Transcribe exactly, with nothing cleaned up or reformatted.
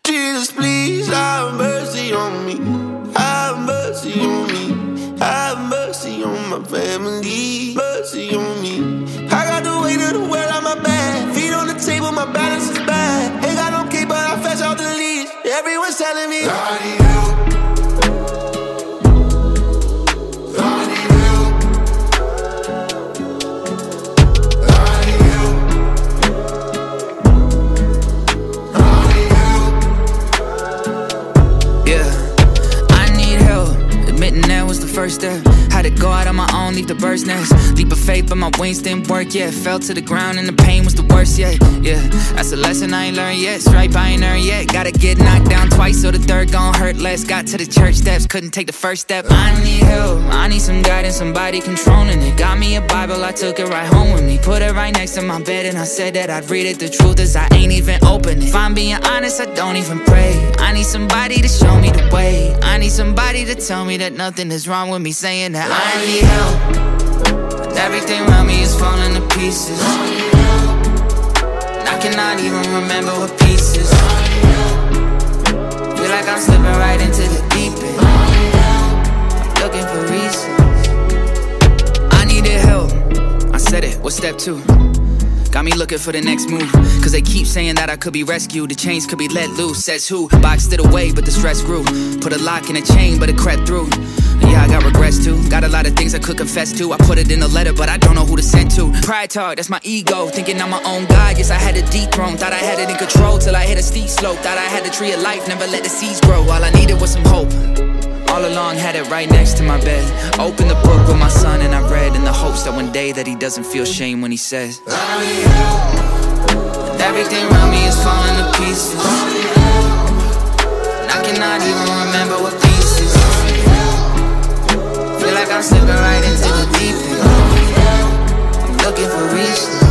Jesus, please have mercy on me. Have mercy on me. Have mercy on my family. Mercy on me. I got the weight of the world on my back. Feet on the table, my balance is bad. Ain't got no key, but I fetch out the leash. Everyone's telling me I need help. I need help. I need help. I need help. Yeah, I need help. Admitting that was the first step. Had to go out on my own, leave the bird's nest. Leap of faith, but my wings didn't work yet. Fell to the ground and the pain was the worst yet. Yeah, that's a lesson I ain't learned yet. Stripe I ain't earned yet. Gotta get knocked down twice so the third gon' hurt less. Got to the church steps, couldn't take the first step. I need help, I need some guidance, somebody controlling it. Got me a Bible, I took it right home with me. Put it right next to my bed and I said that I'd read it. The truth is I ain't even open it. If I'm being honest, I don't even pray. I need somebody to show me the way. I need somebody to tell me that nothing is wrong with me saying that I need help. And everything around me is falling to pieces. And I cannot even remember what pieces. Feel like I'm slipping right into the deep end. I'm looking for reasons. I needed help, I said it, what's step two? Got me looking for the next move. Cause they keep saying that I could be rescued. The chains could be let loose, says who? Boxed it away, but the stress grew. Put a lock in a chain, but it crept through. Yeah, I got regrets too. Got a lot of things I could confess to. I put it in a letter, but I don't know who to send to. Pride talk, that's my ego. Thinking I'm my own God, yes I had a dethrone. Thought I had it in control till I hit a steep slope. Thought I had the tree of life, never let the seeds grow. All I needed was some hope. All along had it right next to my bed. Opened the book with my son and I read, in the hopes that one day that he doesn't feel shame when he says I need help. And everything around me is falling to pieces. And I cannot even remember what pieces. Feel like I'm slipping right into the deep end. I'm looking for reasons.